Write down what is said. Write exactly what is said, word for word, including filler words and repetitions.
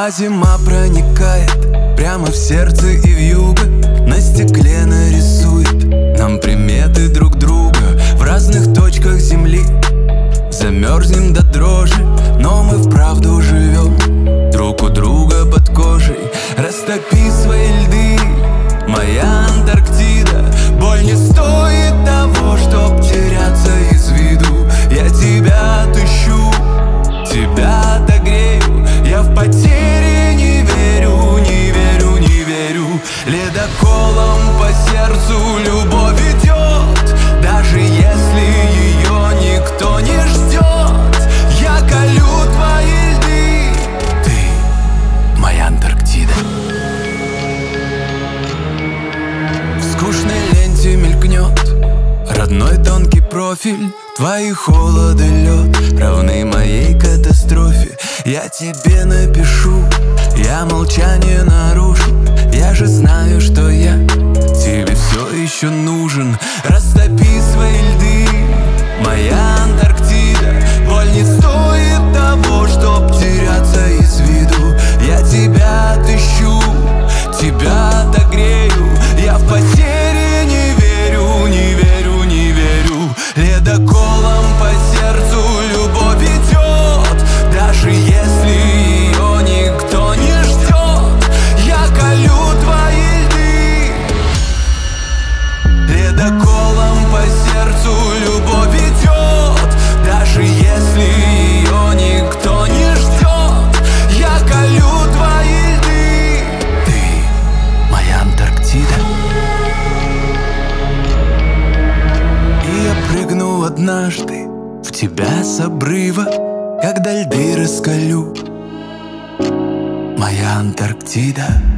А зима проникает прямо в сердце и вьюга, на стекле нарисует нам приметы друг друга. В разных точках земли замерзнем до дрожи, но мы вправду живем друг у друга под кожей. Растопи свои льды, моя Антарктида. Боль не стоит того, чтоб теряться из виду. Я тебя отыщу, тебя отогрею. Я в потери не верю, не верю, не верю. Ледоколом по сердцу любовь идет, даже если ее никто не ждет. Я колю твои льды, ты моя Антарктида. В скучной ленте мелькнет родной тонкий профиль. Твои холод и лед равны моей катастрофе. Я тебе напишу, я молчание нарушу. Я же знаю, что я тебе все еще нужен. Растопи свои льды, моя Антарктида. Боль не стоит того, чтоб теряться из виду. Я тебя отыщу, тебя отогрею. Я в потери не верю, не верю, не верю. Ледоколом по сердцу любовь идет, даже если ее никто не ждет. Я колю твои льды. Ледоколом по сердцу любовь идет, даже если ее никто не ждет. Я колю твои льды. Ты моя Антарктида. И я прыгну однажды в тебя с обрыва, когда льды раскалю, моя Антарктида.